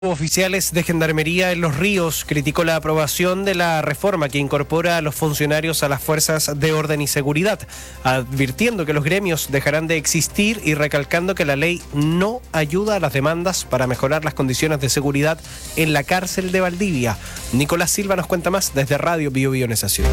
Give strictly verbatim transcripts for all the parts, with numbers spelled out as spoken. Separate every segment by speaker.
Speaker 1: Oficiales de Gendarmería en Los Ríos criticó la aprobación de la reforma que incorpora a los funcionarios a las fuerzas de orden y seguridad, advirtiendo que los gremios dejarán de existir y recalcando que la ley no ayuda a las demandas para mejorar las condiciones de seguridad en la cárcel de Valdivia. Nicolás Silva nos cuenta más desde Radio Bio Bio Nación.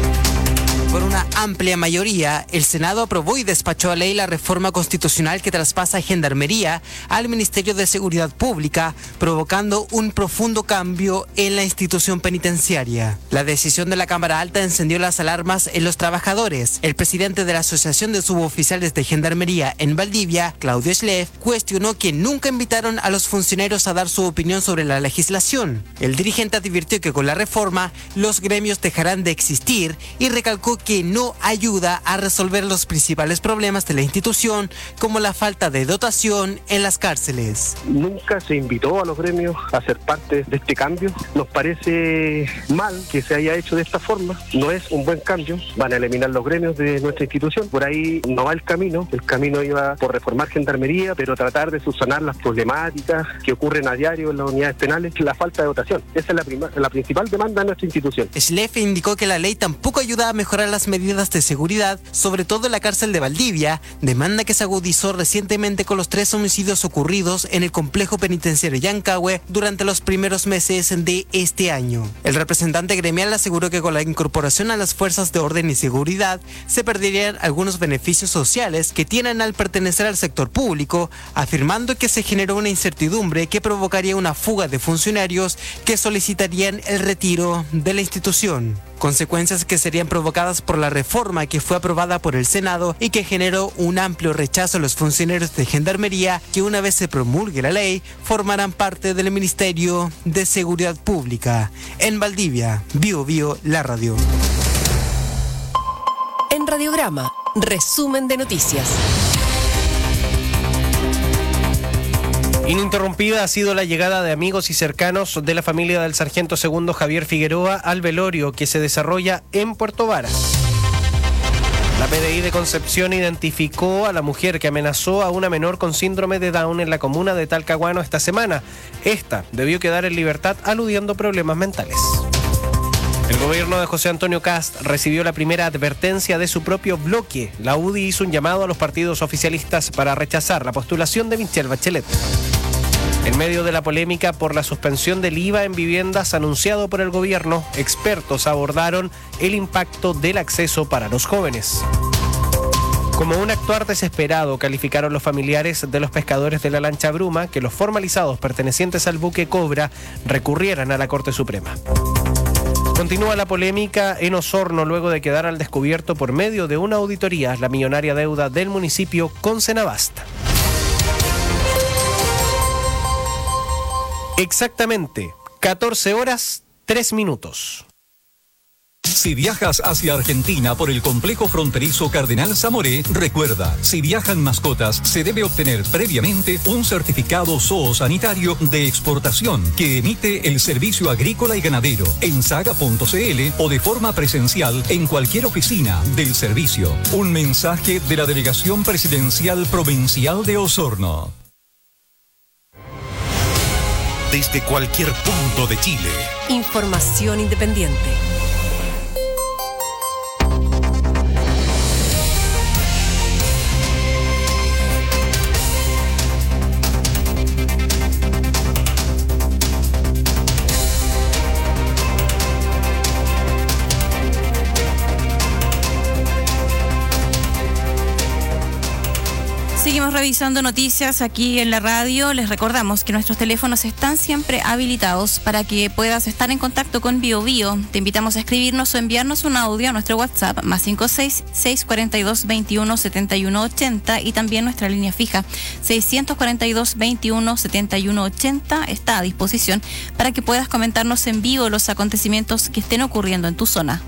Speaker 2: Por una amplia mayoría, el Senado aprobó y despachó a ley la reforma constitucional que traspasa Gendarmería al Ministerio de Seguridad Pública, provocando un profundo cambio en la institución penitenciaria. La decisión de la Cámara Alta encendió las alarmas en los trabajadores. El presidente de la Asociación de Suboficiales de Gendarmería en Valdivia, Claudio Schleff, cuestionó que nunca invitaron a los funcionarios a dar su opinión sobre la legislación. El dirigente advirtió que con la reforma, los gremios dejarán de existir y recalcó que no ayuda a resolver los principales problemas de la institución, como la falta de dotación en las cárceles.
Speaker 3: Nunca se invitó a los gremios a ser parte de este cambio. Nos parece mal que se haya hecho de esta forma. No es un buen cambio. Van a eliminar los gremios de nuestra institución. Por ahí no va el camino. El camino iba por reformar Gendarmería, pero tratar de subsanar las problemáticas que ocurren a diario en las unidades penales, la falta de dotación. Esa es la, prima, la principal demanda de nuestra institución.
Speaker 2: Schleff indicó que la ley tampoco ayuda a mejorar las medidas de seguridad, sobre todo en la cárcel de Valdivia, demanda que se agudizó recientemente con los tres homicidios ocurridos en el complejo penitenciario Yancahue durante los primeros meses de este año. El representante gremial aseguró que con la incorporación a las fuerzas de orden y seguridad se perderían algunos beneficios sociales que tienen al pertenecer al sector público, afirmando que se generó una incertidumbre que provocaría una fuga de funcionarios que solicitarían el retiro de la institución. Consecuencias que serían provocadas por la reforma que fue aprobada por el Senado y que generó un amplio rechazo a los funcionarios de Gendarmería que, una vez se promulgue la ley, formarán parte del Ministerio de Seguridad Pública. En Valdivia, Bio Bio, la radio.
Speaker 4: En Radiograma, resumen de noticias.
Speaker 1: Ininterrumpida ha sido la llegada de amigos y cercanos de la familia del sargento segundo Javier Figueroa al velorio que se desarrolla en Puerto Varas. La P D I de Concepción identificó a la mujer que amenazó a una menor con síndrome de Down en la comuna de Talcahuano esta semana. Esta debió quedar en libertad aludiendo problemas mentales. El gobierno de José Antonio Kast recibió la primera advertencia de su propio bloque. La U D I hizo un llamado a los partidos oficialistas para rechazar la postulación de Michelle Bachelet. En medio de la polémica por la suspensión del I V A en viviendas anunciado por el gobierno, expertos abordaron el impacto del acceso para los jóvenes. Como un actuar desesperado, calificaron los familiares de los pescadores de la lancha Bruma que los formalizados pertenecientes al buque Cobra recurrieran a la Corte Suprema. Continúa la polémica en Osorno luego de quedar al descubierto por medio de una auditoría la millonaria deuda del municipio con Senabast. Exactamente, catorce horas, tres minutos.
Speaker 5: Si viajas hacia Argentina por el complejo fronterizo Cardenal Zamoré, recuerda, si viajan mascotas, se debe obtener previamente un certificado zoosanitario de exportación que emite el Servicio Agrícola y Ganadero en saga punto c l o de forma presencial en cualquier oficina del servicio. Un mensaje de la Delegación Presidencial Provincial de Osorno.
Speaker 6: Desde cualquier punto de Chile.
Speaker 4: Información independiente.
Speaker 7: Seguimos revisando noticias aquí en la radio. Les recordamos que nuestros teléfonos están siempre habilitados para que puedas estar en contacto con Bio Bio. Te invitamos a escribirnos o enviarnos un audio a nuestro WhatsApp más cinco seis, seis cuatro dos, veintiuno, setenta y uno ochenta y también nuestra línea fija seiscientos cuarenta y dos, veintiuno, setenta y uno ochenta está a disposición para que puedas comentarnos en vivo los acontecimientos que estén ocurriendo en tu zona.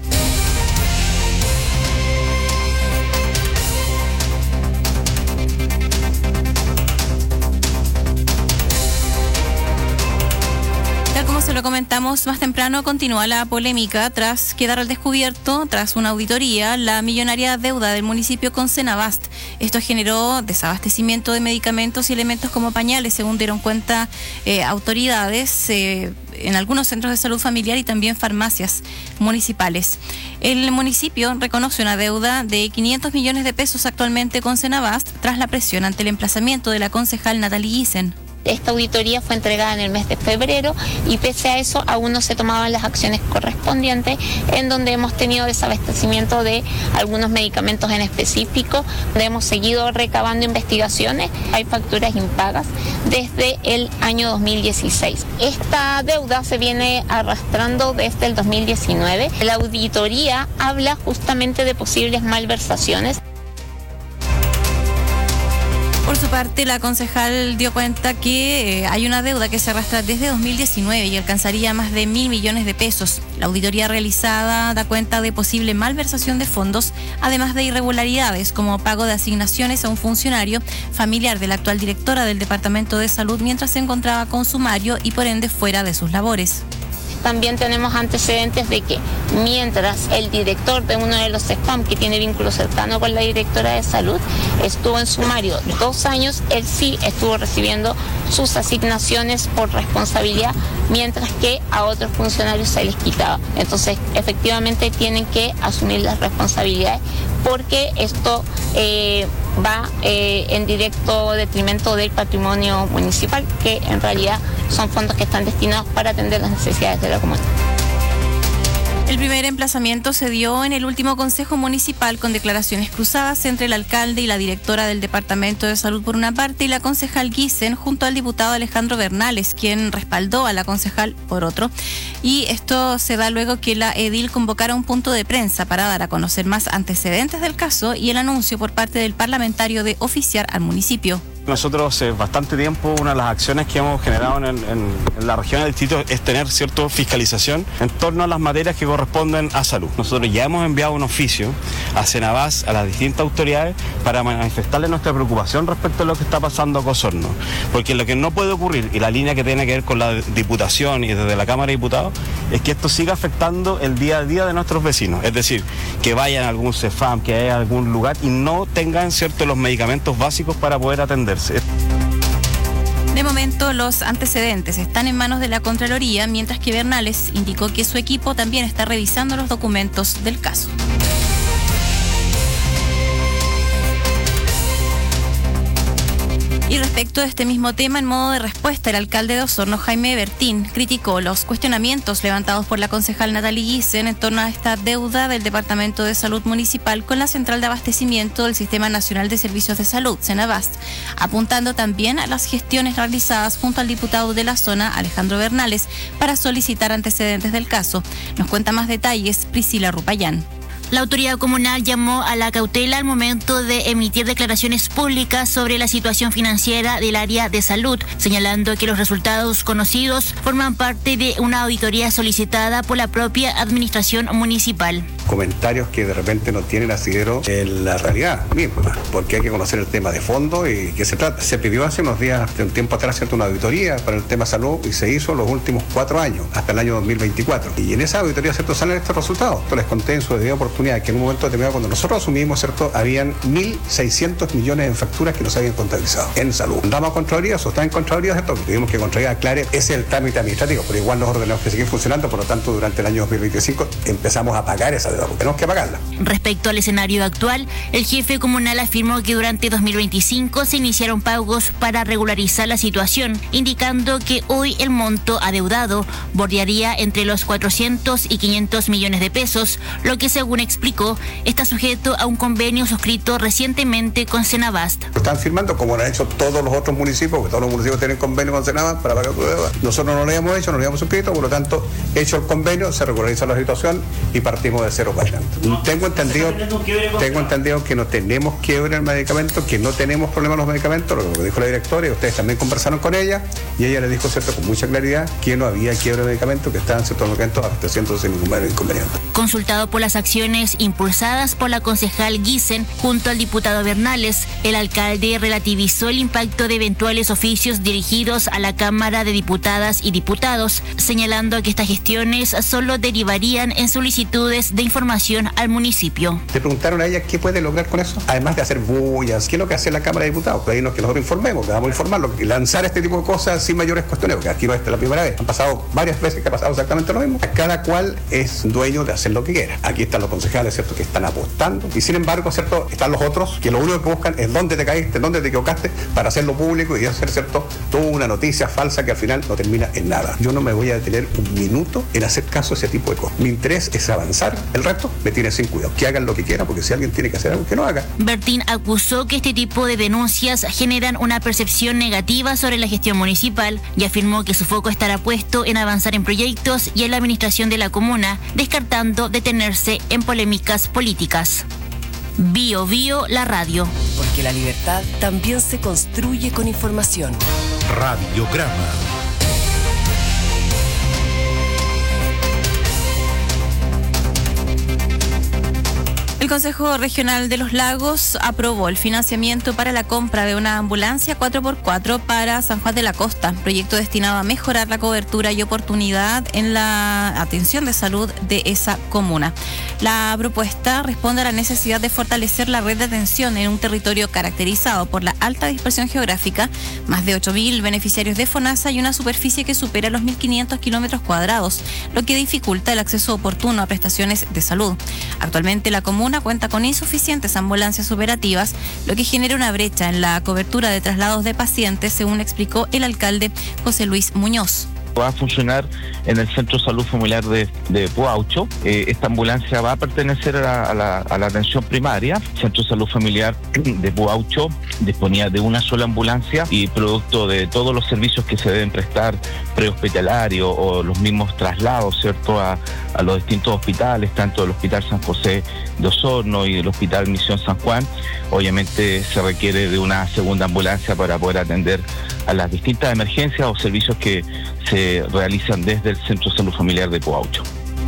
Speaker 7: Como se lo comentamos más temprano, continúa la polémica tras quedar al descubierto, tras una auditoría, la millonaria deuda del municipio con Senabast. Esto generó desabastecimiento de medicamentos y elementos como pañales, según dieron cuenta eh, autoridades eh, en algunos centros de salud familiar y también farmacias municipales. El municipio reconoce una deuda de quinientos millones de pesos actualmente con Senabast tras la presión ante el emplazamiento de la concejal Natalie Giesen.
Speaker 8: Esta auditoría fue entregada en el mes de febrero y pese a eso aún no se tomaban las acciones correspondientes, en donde hemos tenido desabastecimiento de algunos medicamentos en específico, donde hemos seguido recabando investigaciones. Hay facturas impagas desde el año dos mil dieciséis. Esta deuda se viene arrastrando desde el dos mil diecinueve. La auditoría habla justamente de posibles malversaciones.
Speaker 7: Por su parte, la concejal dio cuenta que eh, hay una deuda que se arrastra desde dos mil diecinueve y alcanzaría más de mil millones de pesos. La auditoría realizada da cuenta de posible malversación de fondos, además de irregularidades como pago de asignaciones a un funcionario familiar de la actual directora del Departamento de Salud mientras se encontraba con sumario y por ende fuera de sus labores.
Speaker 8: También tenemos antecedentes de que mientras el director de uno de los C E F A M, que tiene vínculo cercano con la directora de salud, estuvo en sumario dos años, él sí estuvo recibiendo sus asignaciones por responsabilidad, mientras que a otros funcionarios se les quitaba. Entonces, efectivamente tienen que asumir las responsabilidades porque esto eh, va eh, en directo detrimento del patrimonio municipal, que en realidad son fondos que están destinados para atender las necesidades de la comunidad.
Speaker 7: El primer emplazamiento se dio en el último consejo municipal con declaraciones cruzadas entre el alcalde y la directora del Departamento de Salud por una parte y la concejal Giesen junto al diputado Alejandro Bernales, quien respaldó a la concejal por otro. Y esto se da luego que la edil convocara un punto de prensa para dar a conocer más antecedentes del caso y el anuncio por parte del parlamentario de oficiar al municipio.
Speaker 9: Nosotros hace bastante tiempo una de las acciones que hemos generado en, en, en la región del distrito es tener cierta fiscalización en torno a las materias que corresponden a salud. Nosotros ya hemos enviado un oficio a Senabast, a las distintas autoridades, para manifestarles nuestra preocupación respecto a lo que está pasando a Osorno. Porque lo que no puede ocurrir, y la línea que tiene que ver con la Diputación y desde la Cámara de Diputados, es que esto siga afectando el día a día de nuestros vecinos. Es decir, que vayan a algún C E F A M, que haya algún lugar y no tengan cierto los medicamentos básicos para poder atender.
Speaker 7: De momento, los antecedentes están en manos de la Contraloría, mientras que Bernales indicó que su equipo también está revisando los documentos del caso. Y respecto a este mismo tema, en modo de respuesta, el alcalde de Osorno, Jaime Bertín, criticó los cuestionamientos levantados por la concejal Natalie Giesen en torno a esta deuda del Departamento de Salud Municipal con la Central de Abastecimiento del Sistema Nacional de Servicios de Salud, Senabast, apuntando también a las gestiones realizadas junto al diputado de la zona, Alejandro Bernales, para solicitar antecedentes del caso. Nos cuenta más detalles Priscila Rupayán.
Speaker 10: La autoridad comunal llamó a la cautela al momento de emitir declaraciones públicas sobre la situación financiera del área de salud, señalando que los resultados conocidos forman parte de una auditoría solicitada por la propia administración municipal.
Speaker 11: Comentarios que de repente no tienen asidero en la realidad misma, porque hay que conocer el tema de fondo y qué se trata. Se pidió hace unos días, hace un tiempo atrás, ¿cierto?, una auditoría para el tema salud y se hizo los últimos cuatro años, hasta el año dos mil veinticuatro. Y en esa auditoría, ¿cierto?, salen estos resultados. Esto les conté en su debida oportunidad que en un momento determinado, cuando nosotros asumimos, ¿cierto?, habían mil seiscientos millones en facturas que no se habían contabilizado en salud. Andamos a Contraloría, eso está en Contraloría, ¿cierto? Tuvimos que Contraloría aclare, ese es el trámite administrativo, pero igual nosotros tenemos que seguir funcionando, por lo tanto, durante el año dos mil veinticinco empezamos a pagar esa deuda, tenemos que pagarla.
Speaker 10: Respecto al escenario actual, el jefe comunal afirmó que durante dos mil veinticinco se iniciaron pagos para regularizar la situación, indicando que hoy el monto adeudado bordearía entre los cuatrocientos y quinientos millones de pesos, lo que, según explicó, está sujeto a un convenio suscrito recientemente con Senabast.
Speaker 11: Lo están firmando como lo han hecho todos los otros municipios, porque todos los municipios tienen convenio con Senabast para pagar su deuda. Nosotros no lo habíamos hecho, no lo habíamos suscrito, por lo tanto, hecho el convenio, se regulariza la situación y partimos de cero para adelante. Tengo entendido, tengo entendido que no tenemos quiebre en el medicamento, que no tenemos problemas en los medicamentos, lo que dijo la directora, y ustedes también conversaron con ella, y ella le dijo, cierto, con mucha claridad, que no había quiebre de medicamentos, que estaban ciertos medicamentos abasteciéndose sin ningún inconveniente.
Speaker 10: Consultado por las acciones gestiones impulsadas por la concejal Guisen junto al diputado Bernales. El alcalde relativizó el impacto de eventuales oficios dirigidos a la Cámara de Diputadas y Diputados, señalando que estas gestiones solo derivarían en solicitudes de información al municipio.
Speaker 11: Le preguntaron a ella qué puede lograr con eso, además de hacer bullas, qué es lo que hace la Cámara de Diputados, pedirnos que nosotros informemos, que vamos a informarlo, y lanzar este tipo de cosas sin mayores cuestiones, porque aquí no es la primera vez, han pasado varias veces que ha pasado exactamente lo mismo. Cada cual es dueño de hacer lo que quiera. Aquí están los concejales, ¿cierto?, que están apostando, y sin embargo, ¿cierto?, están los otros que lo único que buscan es dónde te caíste, dónde te equivocaste, para hacerlo público y hacer, ¿cierto?, toda una noticia falsa que al final no termina en nada. Yo no me voy a detener un minuto en hacer caso a ese tipo de cosas. Mi interés es avanzar, el resto me tiene sin cuidado. Que hagan lo que quieran, porque si alguien tiene que hacer algo, que no haga.
Speaker 10: Bertín acusó que este tipo de denuncias generan una percepción negativa sobre la gestión municipal y afirmó que su foco estará puesto en avanzar en proyectos y en la administración de la comuna, descartando detenerse en polémicas políticas. Bio Bio, la radio.
Speaker 4: Porque la libertad también se construye con información.
Speaker 6: Radiograma.
Speaker 7: El Consejo Regional de los Lagos aprobó el financiamiento para la compra de una ambulancia cuatro por cuatro para San Juan de la Costa, proyecto destinado a mejorar la cobertura y oportunidad en la atención de salud de esa comuna. La propuesta responde a la necesidad de fortalecer la red de atención en un territorio caracterizado por la alta dispersión geográfica, más de ocho mil beneficiarios de FONASA y una superficie que supera los mil quinientos kilómetros cuadrados, lo que dificulta el acceso oportuno a prestaciones de salud. Actualmente la comuna cuenta con insuficientes ambulancias operativas, lo que genera una brecha en la cobertura de traslados de pacientes, según explicó el alcalde José Luis Muñoz.
Speaker 12: Va a funcionar en el Centro de Salud Familiar de, de Puaucho. Eh, esta ambulancia va a pertenecer a la, a, la, a la atención primaria. El Centro de Salud Familiar de Puaucho disponía de una sola ambulancia y producto de todos los servicios que se deben prestar prehospitalario o los mismos traslados, ¿cierto?, a, a los distintos hospitales, tanto del Hospital San José de Osorno y del Hospital Misión San Juan, obviamente se requiere de una segunda ambulancia para poder atender a las distintas emergencias o servicios que se realizan desde el Centro de Salud Familiar de Puaucho.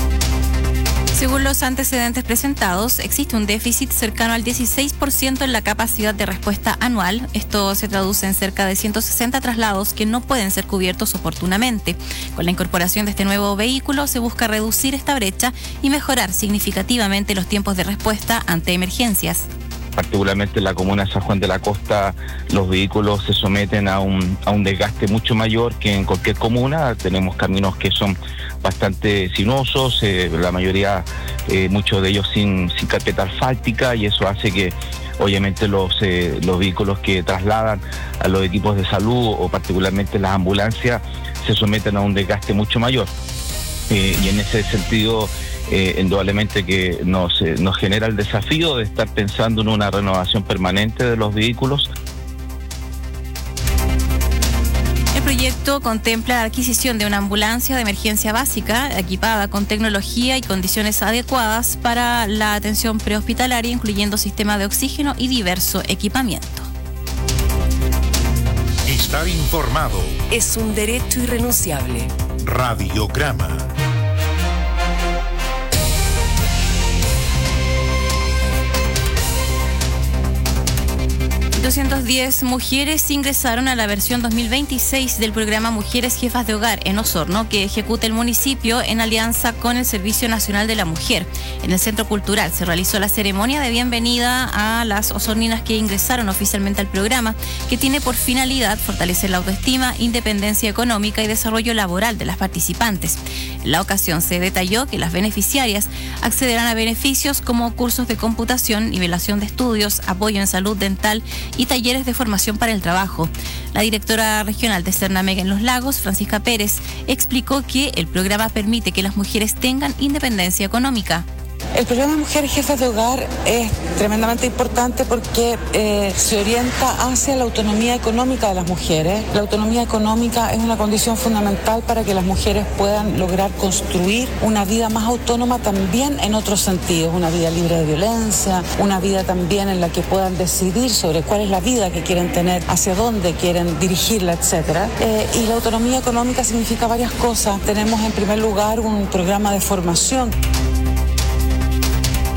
Speaker 7: Según los antecedentes presentados, existe un déficit cercano al dieciséis por ciento en la capacidad de respuesta anual. Esto se traduce en cerca de ciento sesenta traslados que no pueden ser cubiertos oportunamente. Con la incorporación de este nuevo vehículo se busca reducir esta brecha y mejorar significativamente los tiempos de respuesta ante emergencias.
Speaker 12: Particularmente en la comuna de San Juan de la Costa, los vehículos se someten a un, a un desgaste mucho mayor que en cualquier comuna. Tenemos caminos que son bastante sinuosos, eh, la mayoría, eh, muchos de ellos sin, sin carpeta asfáltica, y eso hace que obviamente los, eh, los vehículos que trasladan a los equipos de salud o particularmente las ambulancias se someten a un desgaste mucho mayor. Eh, y en ese sentido, Eh, indudablemente que nos, eh, nos genera el desafío de estar pensando en una renovación permanente de los vehículos.
Speaker 7: El proyecto contempla la adquisición de una ambulancia de emergencia básica equipada con tecnología y condiciones adecuadas para la atención prehospitalaria, incluyendo sistema de oxígeno y diverso equipamiento.
Speaker 6: Estar informado
Speaker 4: es un derecho irrenunciable.
Speaker 6: Radiograma.
Speaker 7: doscientas diez mujeres ingresaron a la versión dos mil veintiséis del programa Mujeres Jefas de Hogar en Osorno, que ejecuta el municipio en alianza con el Servicio Nacional de la Mujer. En el Centro Cultural se realizó la ceremonia de bienvenida a las osorninas que ingresaron oficialmente al programa, que tiene por finalidad fortalecer la autoestima, independencia económica y desarrollo laboral de las participantes. En la ocasión se detalló que las beneficiarias accederán a beneficios como cursos de computación, nivelación de estudios, apoyo en salud dental y talleres de formación para el trabajo. La directora regional de Cernameg en Los Lagos, Francisca Pérez, explicó que el programa permite que las mujeres tengan independencia económica.
Speaker 13: El programa Mujeres Jefas de Hogar es tremendamente importante porque eh, se orienta hacia la autonomía económica de las mujeres. La autonomía económica es una condición fundamental para que las mujeres puedan lograr construir una vida más autónoma también en otros sentidos, una vida libre de violencia, una vida también en la que puedan decidir sobre cuál es la vida que quieren tener, hacia dónde quieren dirigirla, etcétera. Eh, y la autonomía económica significa varias cosas. Tenemos en primer lugar un programa de formación.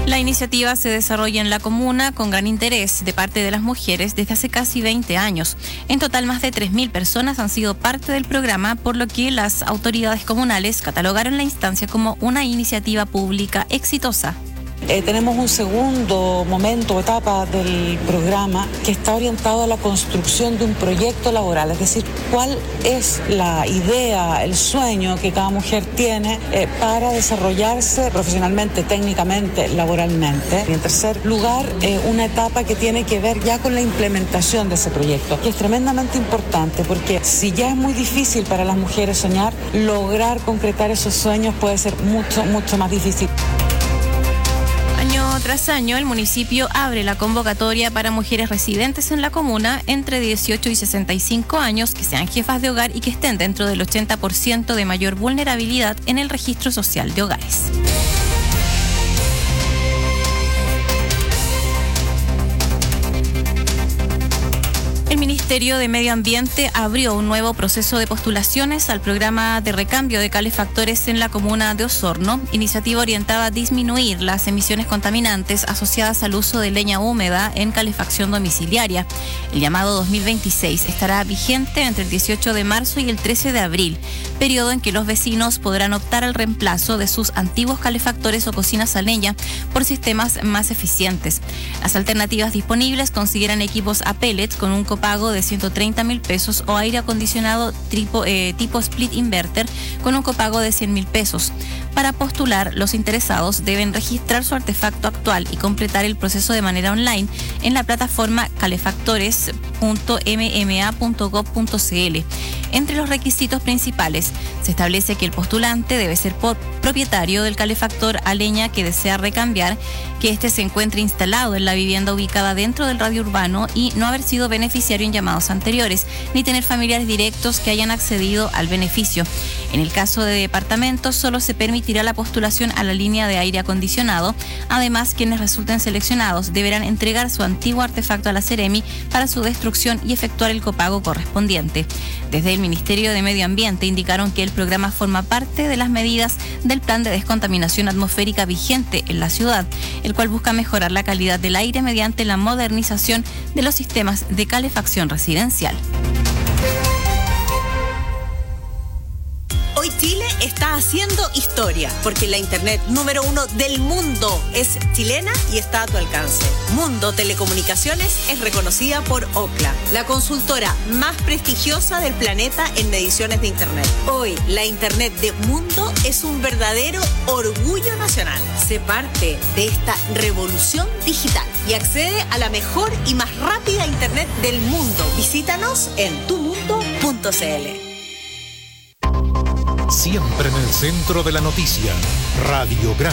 Speaker 7: La iniciativa se desarrolla en la comuna con gran interés de parte de las mujeres desde hace casi veinte años. En total, más de tres mil personas han sido parte del programa, por lo que las autoridades comunales catalogaron la instancia como una iniciativa pública exitosa.
Speaker 13: Eh, tenemos un segundo momento, etapa del programa que está orientado a la construcción de un proyecto laboral, es decir, cuál es la idea, el sueño que cada mujer tiene eh, para desarrollarse profesionalmente, técnicamente, laboralmente. Y en tercer lugar, eh, una etapa que tiene que ver ya con la implementación de ese proyecto, que es tremendamente importante porque si ya es muy difícil para las mujeres soñar, lograr concretar esos sueños puede ser mucho, mucho más difícil.
Speaker 7: Año tras año, el municipio abre la convocatoria para mujeres residentes en la comuna entre dieciocho y sesenta y cinco años que sean jefas de hogar y que estén dentro del ochenta por ciento de mayor vulnerabilidad en el registro social de hogares. El Ministerio de Medio Ambiente abrió un nuevo proceso de postulaciones al programa de recambio de calefactores en la comuna de Osorno, iniciativa orientada a disminuir las emisiones contaminantes asociadas al uso de leña húmeda en calefacción domiciliaria. El llamado dos mil veintiséis estará vigente entre el dieciocho de marzo y el trece de abril, periodo en que los vecinos podrán optar al reemplazo de sus antiguos calefactores o cocinas a leña por sistemas más eficientes. Las alternativas disponibles consideran equipos a pellets con un copago de ciento treinta mil pesos o aire acondicionado tipo, eh, tipo split inverter con un copago de cien mil pesos. Para postular, los interesados deben registrar su artefacto actual y completar el proceso de manera online en la plataforma calefactores punto m m a punto gob punto c l. Entre los requisitos principales, se establece que el postulante debe ser por propietario del calefactor a leña que desea recambiar, que éste se encuentre instalado en la vivienda ubicada dentro del radio urbano y no haber sido beneficiario en llamados anteriores, ni tener familiares directos que hayan accedido al beneficio. En el caso de departamentos, solo se permitirá la postulación a la línea de aire acondicionado. Además, quienes resulten seleccionados deberán entregar su antiguo artefacto a la Seremi para su destrucción y efectuar el copago correspondiente. Desde el Ministerio de Medio Ambiente indicaron que el programa forma parte de las medidas del plan de descontaminación atmosférica vigente en la ciudad, el cual busca mejorar la calidad del aire mediante la modernización de los sistemas de calefacción residencial.
Speaker 14: Hoy Chile está haciendo historia, porque la internet número uno del mundo es chilena y está a tu alcance. Mundo Telecomunicaciones es reconocida por Ookla, la consultora más prestigiosa del planeta en mediciones de internet. Hoy, la internet de Mundo es un verdadero orgullo nacional. Sé parte de esta revolución digital y accede a la mejor y más rápida internet del mundo. Visítanos en tu mundo punto c l.
Speaker 6: Siempre en el centro de la noticia, Radiograma.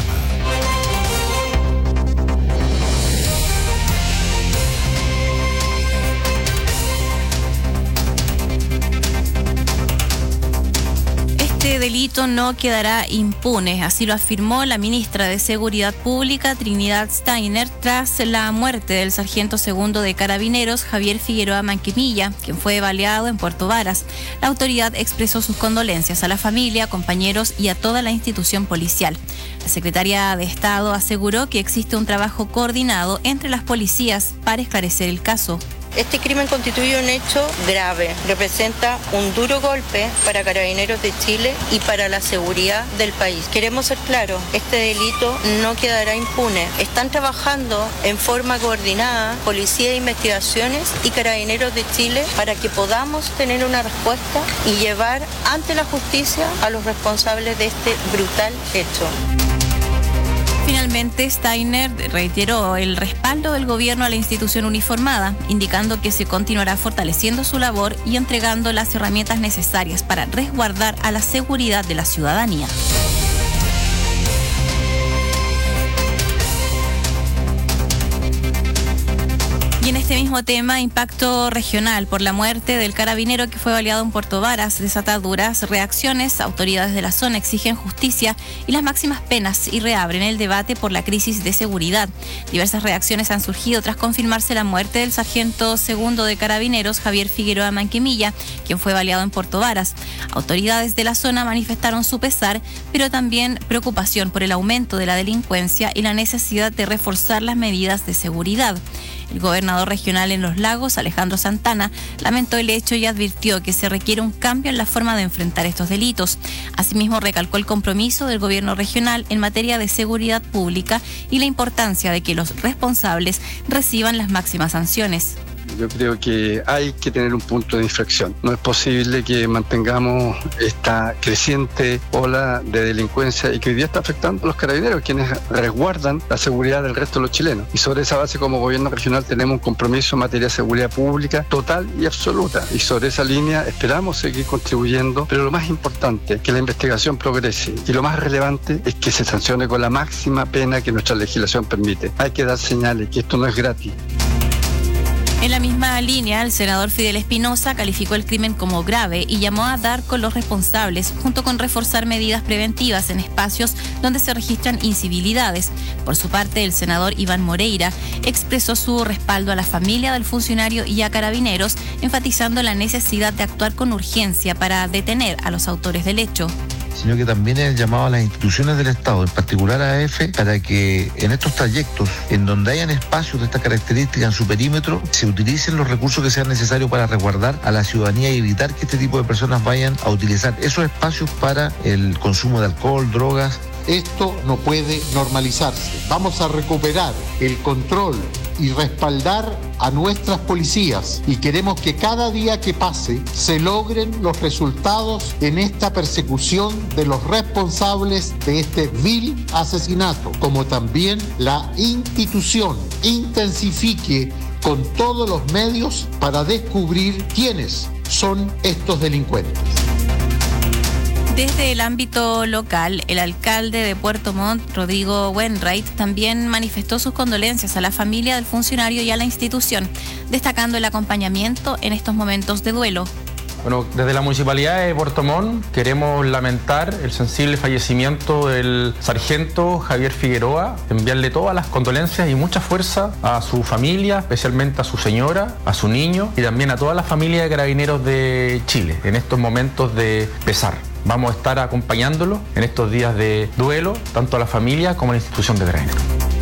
Speaker 7: Este delito no quedará impune, así lo afirmó la ministra de Seguridad Pública, Trinidad Steiner, tras la muerte del sargento segundo de Carabineros, Javier Figueroa Manquemilla, quien fue baleado en Puerto Varas. La autoridad expresó sus condolencias a la familia, compañeros y a toda la institución policial. La secretaria de Estado aseguró que existe un trabajo coordinado entre las policías para esclarecer el caso.
Speaker 15: Este crimen constituye un hecho grave, representa un duro golpe para Carabineros de Chile y para la seguridad del país. Queremos ser claros, este delito no quedará impune. Están trabajando en forma coordinada Policía de Investigaciones y Carabineros de Chile para que podamos tener una respuesta y llevar ante la justicia a los responsables de este brutal hecho.
Speaker 7: Finalmente, Steiner reiteró el respaldo del gobierno a la institución uniformada, indicando que se continuará fortaleciendo su labor y entregando las herramientas necesarias para resguardar a la seguridad de la ciudadanía. Y en este mismo tema, impacto regional por la muerte del carabinero que fue baleado en Puerto Varas, desata duras reacciones. Autoridades de la zona exigen justicia y las máximas penas y reabren el debate por la crisis de seguridad. Diversas reacciones han surgido tras confirmarse la muerte del sargento segundo de Carabineros, Javier Figueroa Manquemilla, quien fue baleado en Puerto Varas. Autoridades de la zona manifestaron su pesar, pero también preocupación por el aumento de la delincuencia y la necesidad de reforzar las medidas de seguridad. El gobernador regional en Los Lagos, Alejandro Santana, lamentó el hecho y advirtió que se requiere un cambio en la forma de enfrentar estos delitos. Asimismo, recalcó el compromiso del gobierno regional en materia de seguridad pública y la importancia de que los responsables reciban las máximas sanciones.
Speaker 16: Yo creo que hay que tener un punto de inflexión. No es posible que mantengamos esta creciente ola de delincuencia y que hoy día está afectando a los carabineros, quienes resguardan la seguridad del resto de los chilenos. Y sobre esa base, como gobierno regional, tenemos un compromiso en materia de seguridad pública total y absoluta. Y sobre esa línea esperamos seguir contribuyendo, pero lo más importante es que la investigación progrese. Y lo más relevante es que se sancione con la máxima pena que nuestra legislación permite. Hay que dar señales que esto no es gratis.
Speaker 7: En la misma línea, el senador Fidel Espinosa calificó el crimen como grave y llamó a dar con los responsables, junto con reforzar medidas preventivas en espacios donde se registran incivilidades. Por su parte, el senador Iván Moreira expresó su respaldo a la familia del funcionario y a Carabineros, enfatizando la necesidad de actuar con urgencia para detener a los autores del hecho.
Speaker 17: Sino que también es el llamado a las instituciones del Estado, en particular a A F, para que en estos trayectos, en donde hayan espacios de esta característica en su perímetro, se utilicen los recursos que sean necesarios para resguardar a la ciudadanía y evitar que este tipo de personas vayan a utilizar esos espacios para el consumo de alcohol, drogas.
Speaker 6: Esto no puede normalizarse. Vamos a recuperar el control y respaldar a nuestras policías y queremos que cada día que pase se logren los resultados en esta persecución de los responsables de este vil asesinato, como también la institución intensifique con todos los medios para descubrir quiénes son estos delincuentes.
Speaker 7: Desde el ámbito local, el alcalde de Puerto Montt, Rodrigo Wainwright, también manifestó sus condolencias a la familia del funcionario y a la institución, destacando el acompañamiento en estos momentos de duelo.
Speaker 18: Bueno, desde la Municipalidad de Puerto Montt queremos lamentar el sensible fallecimiento del sargento Javier Figueroa, enviarle todas las condolencias y mucha fuerza a su familia, especialmente a su señora, a su niño y también a toda la familia de Carabineros de Chile en estos momentos de pesar. Vamos a estar acompañándolo en estos días de duelo, tanto a la familia como a la institución de Carabineros.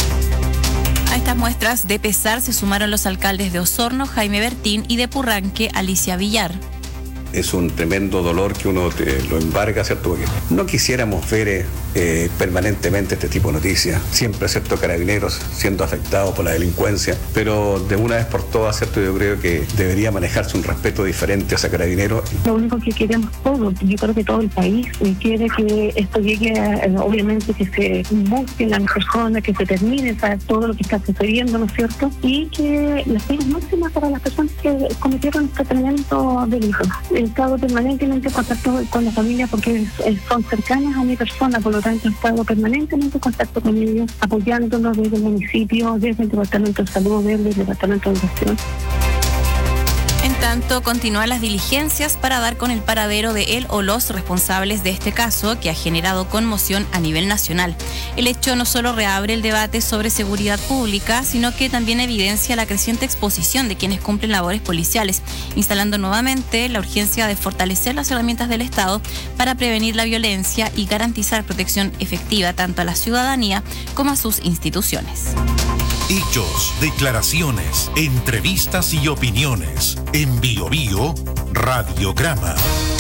Speaker 7: A estas muestras de pesar se sumaron los alcaldes de Osorno, Jaime Bertín, y de Purranque, Alicia Villar.
Speaker 11: Es un tremendo dolor que uno te lo embarga, ¿cierto? Porque no quisiéramos ver eh, permanentemente este tipo de noticias, siempre, ¿cierto?, Carabineros siendo afectados por la delincuencia, pero de una vez por todas, ¿cierto?, yo creo que debería manejarse un respeto diferente hacia Carabineros.
Speaker 19: Lo único que queremos todos, yo creo que todo el país quiere que esto llegue, a, obviamente que se busque las personas, que se termine ¿sabes? todo lo que está sucediendo, ¿no es cierto? Y que las penas máximas para las personas que cometieron este tremendo delito. He estado permanentemente en contacto con la familia porque son cercanas a mi persona, por lo tanto he estado permanentemente en contacto con ellos, apoyándolos desde el municipio, desde el Departamento de Salud, desde el Departamento de Educación.
Speaker 7: En tanto, continúan las diligencias para dar con el paradero de él o los responsables de este caso que ha generado conmoción a nivel nacional. El hecho no solo reabre el debate sobre seguridad pública, sino que también evidencia la creciente exposición de quienes cumplen labores policiales, instalando nuevamente la urgencia de fortalecer las herramientas del Estado para prevenir la violencia y garantizar protección efectiva tanto a la ciudadanía como a sus instituciones.
Speaker 6: Hechos, declaraciones, entrevistas y opiniones. En Bio Bio, Radiograma.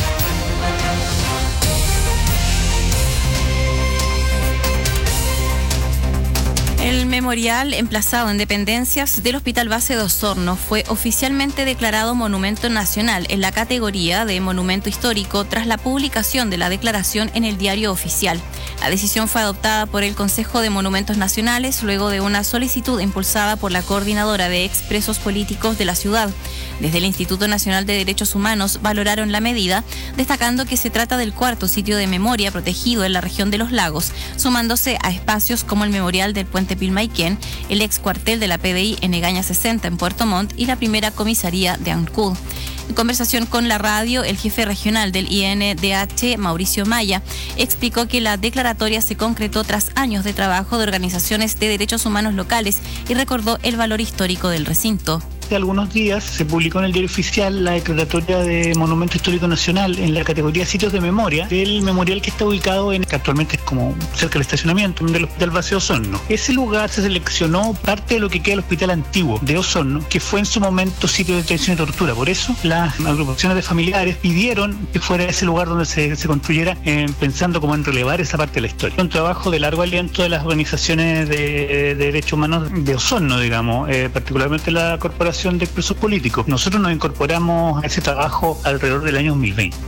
Speaker 7: El memorial emplazado en dependencias del Hospital Base de Osorno fue oficialmente declarado Monumento Nacional en la categoría de Monumento Histórico tras la publicación de la declaración en el Diario Oficial. La decisión fue adoptada por el Consejo de Monumentos Nacionales luego de una solicitud impulsada por la coordinadora de expresos políticos de la ciudad. Desde el Instituto Nacional de Derechos Humanos valoraron la medida, destacando que se trata del cuarto sitio de memoria protegido en la región de los lagos, sumándose a espacios como el Memorial del Puente Pilmaiquén, el ex cuartel de la P D I en Egaña sesenta en Puerto Montt y la primera comisaría de Ancud. En conversación con la radio, el jefe regional del I N D H, Mauricio Maya, explicó que la declaratoria se concretó tras años de trabajo de organizaciones de derechos humanos locales y recordó el valor histórico del recinto.
Speaker 20: Hace algunos días se publicó en el diario oficial la declaratoria de Monumento Histórico Nacional en la categoría Sitios de Memoria del memorial que está ubicado en, que actualmente es como cerca del estacionamiento del Hospital Base de Osorno. Ese lugar se seleccionó parte de lo que queda del Hospital Antiguo de Osorno, que fue en su momento sitio de detención y tortura. Por eso las agrupaciones de familiares pidieron que fuera ese lugar donde se, se construyera, eh, pensando como en relevar esa parte de la historia. Un trabajo de largo aliento de las organizaciones de, de derechos humanos de Osorno, digamos, eh, particularmente la Corporación de Expresos Políticos. Nosotros nos incorporamos a ese trabajo alrededor del año dos mil veinte.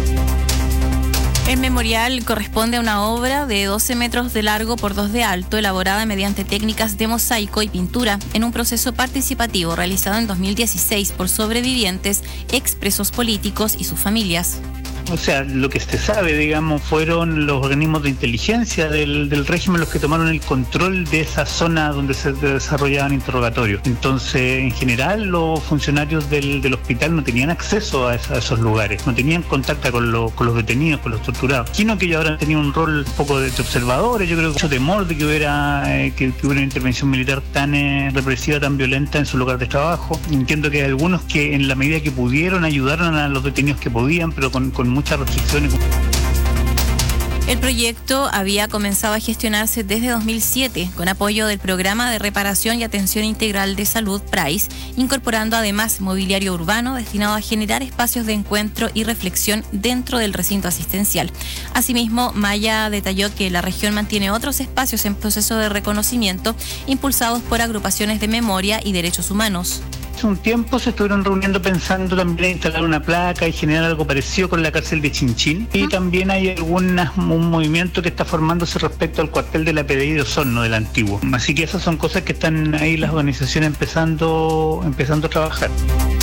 Speaker 7: El memorial corresponde a una obra de doce metros de largo por dos de alto, elaborada mediante técnicas de mosaico y pintura, en un proceso participativo realizado en dos mil dieciséis por sobrevivientes, expresos políticos y sus familias.
Speaker 20: O sea, lo que se sabe, digamos, fueron los organismos de inteligencia del, del régimen los que tomaron el control de esa zona donde se desarrollaban interrogatorios. Entonces, en general, los funcionarios del, del hospital no tenían acceso a, esa, a esos lugares, no tenían contacto con, lo, con los detenidos, con los torturados. Sino que ellos ahora han tenido un rol un poco de, de observadores. Yo creo que mucho temor de que hubiera, eh, que, que hubiera una intervención militar tan eh, represiva, tan violenta en su lugar de trabajo. Entiendo que hay algunos que, en la medida que pudieron, ayudaron a los detenidos que podían, pero con, con muchas restricciones.
Speaker 7: El proyecto había comenzado a gestionarse desde dos mil siete con apoyo del Programa de Reparación y Atención Integral de Salud, PRAIS, incorporando además mobiliario urbano destinado a generar espacios de encuentro y reflexión dentro del recinto asistencial. Asimismo, Maya detalló que la región mantiene otros espacios en proceso de reconocimiento impulsados por agrupaciones de memoria y derechos humanos.
Speaker 20: Hace un tiempo se estuvieron reuniendo pensando también en instalar una placa y generar algo parecido con la cárcel de Chinchín. Y también hay algunas, un movimiento que está formándose respecto al cuartel de la P D I de Osorno, del antiguo. Así que esas son cosas que están ahí las organizaciones empezando, empezando a trabajar.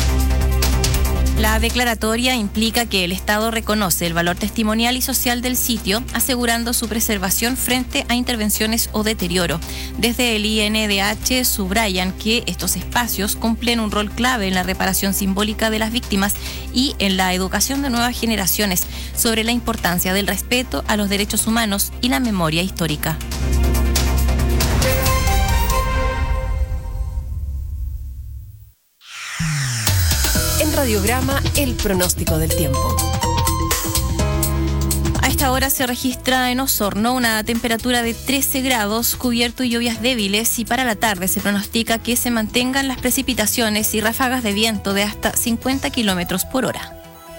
Speaker 7: La declaratoria implica que el Estado reconoce el valor testimonial y social del sitio, asegurando su preservación frente a intervenciones o deterioro. Desde el I N D H subrayan que estos espacios cumplen un rol clave en la reparación simbólica de las víctimas y en la educación de nuevas generaciones sobre la importancia del respeto a los derechos humanos y la memoria histórica.
Speaker 4: En Radiograma, el pronóstico del tiempo.
Speaker 7: A esta hora se registra en Osorno una temperatura de trece grados, cubierto y lluvias débiles, y para la tarde se pronostica que se mantengan las precipitaciones y ráfagas de viento de hasta cincuenta kilómetros por hora.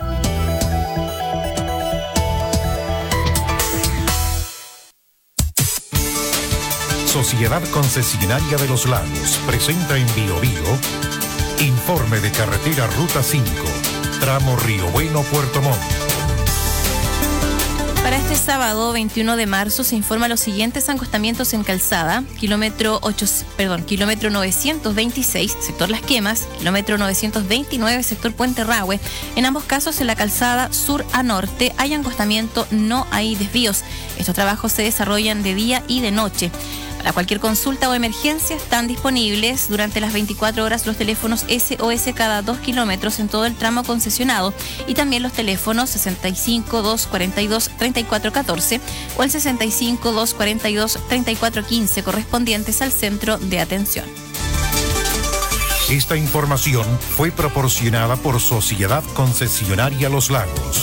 Speaker 21: Sociedad Concesionaria de los Lagos presenta en Bio Bio informe de carretera Ruta cinco, tramo Río Bueno, Puerto Montt.
Speaker 7: Para este sábado veintiuno de marzo se informa los siguientes acostamientos en calzada: kilómetro ocho, perdón, kilómetro novecientos veintiséis, sector Las Quemas, kilómetro novecientos veintinueve, sector Puente Rahue. En ambos casos, en la calzada sur a norte hay acostamiento, no hay desvíos. Estos trabajos se desarrollan de día y de noche. Para cualquier consulta o emergencia están disponibles durante las veinticuatro horas los teléfonos S O S cada dos kilómetros en todo el tramo concesionado, y también los teléfonos sesenta y cinco, doscientos cuarenta y dos, treinta y cuatro catorce o el sesenta y cinco, doscientos cuarenta y dos, treinta y cuatro quince correspondientes al centro de atención.
Speaker 21: Esta información fue proporcionada por Sociedad Concesionaria Los Lagos.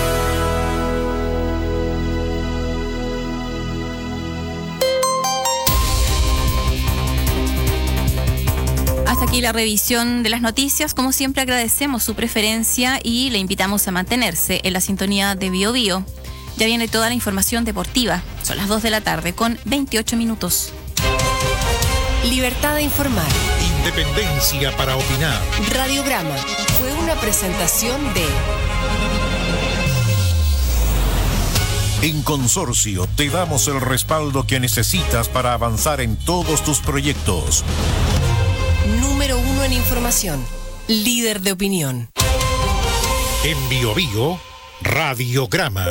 Speaker 7: Hasta aquí la revisión de las noticias. Como siempre, agradecemos su preferencia y le invitamos a mantenerse en la sintonía de Bio Bio. Ya viene toda la información deportiva. Son las dos de la tarde con veintiocho minutos.
Speaker 4: Libertad de informar.
Speaker 21: Independencia para opinar.
Speaker 4: Radiograma fue una presentación de
Speaker 21: En Consorcio te damos el respaldo que necesitas para avanzar en todos tus proyectos.
Speaker 4: Número uno en información. Líder de opinión.
Speaker 21: En Bio Bio, Radiograma.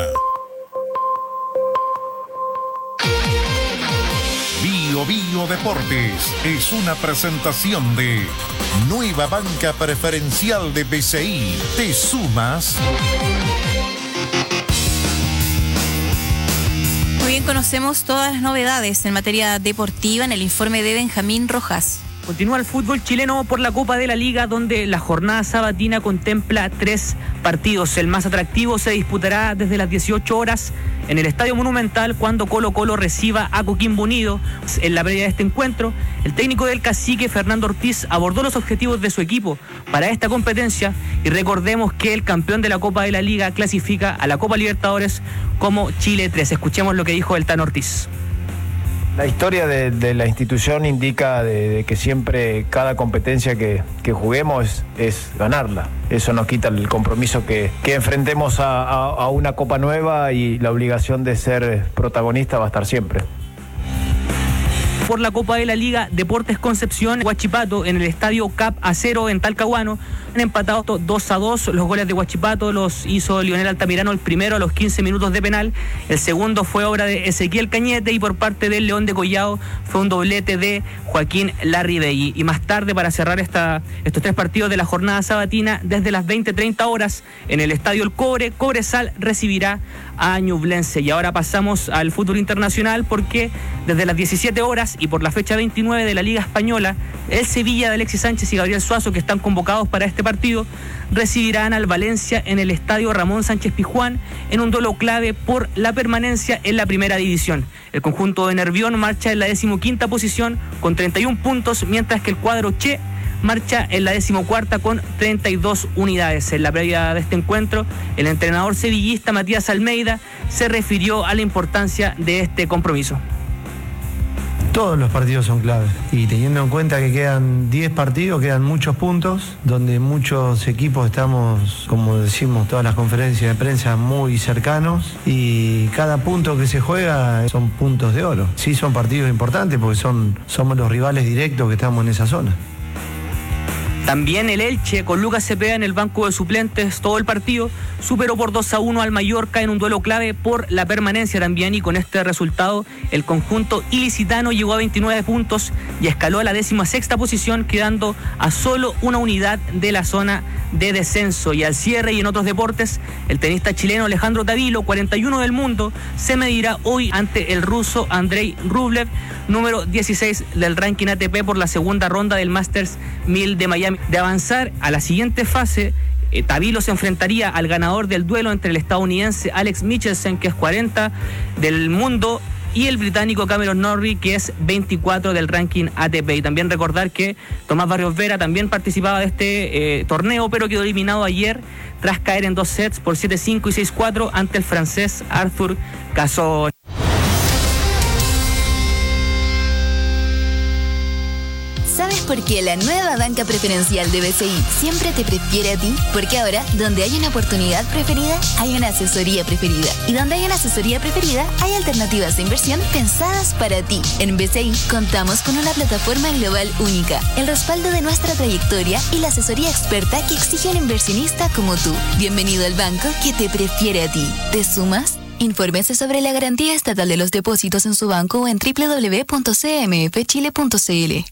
Speaker 21: Bio Bio Deportes es una presentación de Nueva Banca Preferencial de B C I. ¿Te sumas?
Speaker 7: Muy bien, conocemos todas las novedades en materia deportiva en el informe de Benjamín Rojas.
Speaker 3: Continúa el fútbol chileno por la Copa de la Liga, donde la jornada sabatina contempla tres partidos. El más atractivo se disputará desde las dieciocho horas en el Estadio Monumental, cuando Colo Colo reciba a Coquimbo Unido. En la previa de este encuentro, el técnico del Cacique, Fernando Ortiz, abordó los objetivos de su equipo para esta competencia, y recordemos que el campeón de la Copa de la Liga clasifica a la Copa Libertadores como Chile tres. Escuchemos lo que dijo el Tano Ortiz.
Speaker 22: La historia de, de la institución indica de, de que siempre cada competencia que, que juguemos es, es ganarla. Eso nos quita el compromiso que, que enfrentemos a, a, a una Copa nueva, y la obligación de ser protagonista va a estar siempre.
Speaker 3: Por la Copa de la Liga, Deportes Concepción, Huachipato, en el estadio Cap Acero en Talcahuano, han empatado dos a dos. Los goles de Huachipato los hizo Lionel Altamirano, el primero a los quince minutos de penal, el segundo fue obra de Ezequiel Cañete, y por parte del León de Collao fue un doblete de Joaquín Larribey. Y más tarde, para cerrar esta, estos tres partidos de la jornada sabatina, desde las veinte treinta horas, en el estadio El Cobre, Cobresal recibirá a Ñublense. Y ahora pasamos al fútbol internacional, porque desde las diecisiete horas y por la fecha veintinueve de la Liga Española, el Sevilla de Alexis Sánchez y Gabriel Suazo, que están convocados para este partido, recibirán al Valencia en el estadio Ramón Sánchez Pizjuán, en un duelo clave por la permanencia en la primera división. El conjunto de Nervión marcha en la decimoquinta posición con treinta y un puntos, mientras que el cuadro Che marcha en la decimocuarta con treinta y dos unidades. En la previa de este encuentro, el entrenador sevillista Matías Almeida se refirió a la importancia de este compromiso.
Speaker 23: Todos los partidos son claves, y teniendo en cuenta que quedan diez partidos, quedan muchos puntos, donde muchos equipos estamos, como decimos todas las conferencias de prensa, muy cercanos, y cada punto que se juega son puntos de oro. Sí, son partidos importantes porque son, somos los rivales directos que estamos en esa zona.
Speaker 3: También el Elche, con Lucas Cepeda en el banco de suplentes todo el partido, superó por dos a uno al Mallorca en un duelo clave por la permanencia también, y con este resultado el conjunto ilicitano llegó a veintinueve puntos y escaló a la décima sexta posición, quedando a solo una unidad de la zona de descenso. Y al cierre, y en otros deportes, el tenista chileno Alejandro Tavilo, cuarenta y uno del mundo, se medirá hoy ante el ruso Andrei Rublev, número dieciséis del ranking A T P, por la segunda ronda del Masters mil de Miami. De avanzar a la siguiente fase, eh, Tavilo se enfrentaría al ganador del duelo entre el estadounidense Alex Michelsen, que es cuarenta del mundo, y el británico Cameron Norrie, que es veinticuatro del ranking A T P. Y también recordar que Tomás Barrios Vera también participaba de este eh, torneo, pero quedó eliminado ayer tras caer en dos sets por siete cinco y seis cuatro ante el francés Arthur Cazón.
Speaker 24: ¿Sabes por qué la nueva banca preferencial de B C I siempre te prefiere a ti? Porque ahora, donde hay una oportunidad preferida, hay una asesoría preferida. Y donde hay una asesoría preferida, hay alternativas de inversión pensadas para ti. En B C I contamos con una plataforma global única, el respaldo de nuestra trayectoria y la asesoría experta que exige un inversionista como tú. Bienvenido al banco que te prefiere a ti. ¿Te sumas? Infórmese sobre la garantía estatal de los depósitos en su banco o en doble u doble u doble u punto c m f chile punto c l.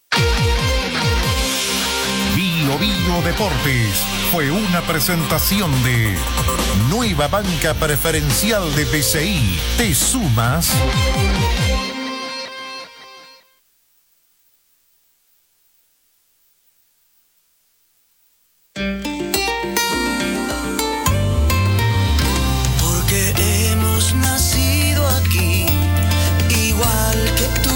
Speaker 21: Bio Bio Deportes fue una presentación de Nueva Banca Preferencial de B C I. ¿Te sumas?
Speaker 25: Porque hemos nacido aquí, igual que tú.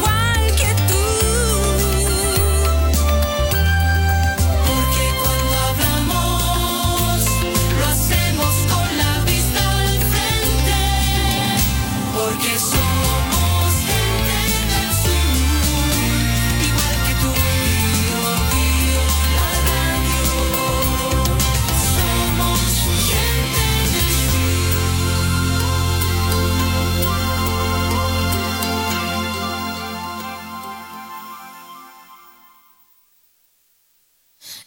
Speaker 26: Porque cuando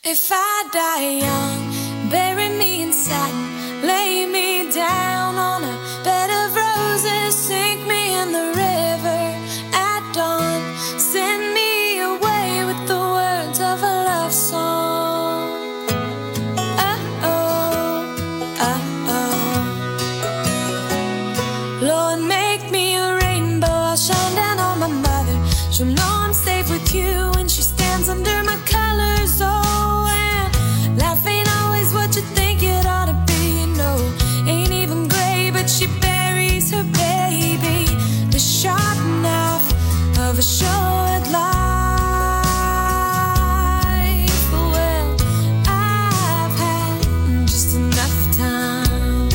Speaker 1: If I die young, bury me in satin, lay me down on a bed of roses, sink me in the river at dawn, send me away with the words of a love song. Uh-oh, uh-oh. Lord, make me a rainbow, I'll shine down on my mother. She'll know I'm safe with you when she stands under my colors. Oh, life ain't always what you think it ought to be, no. Ain't even gray, but she buries her baby. The sharp knife of a short life. Well, I've had just enough time.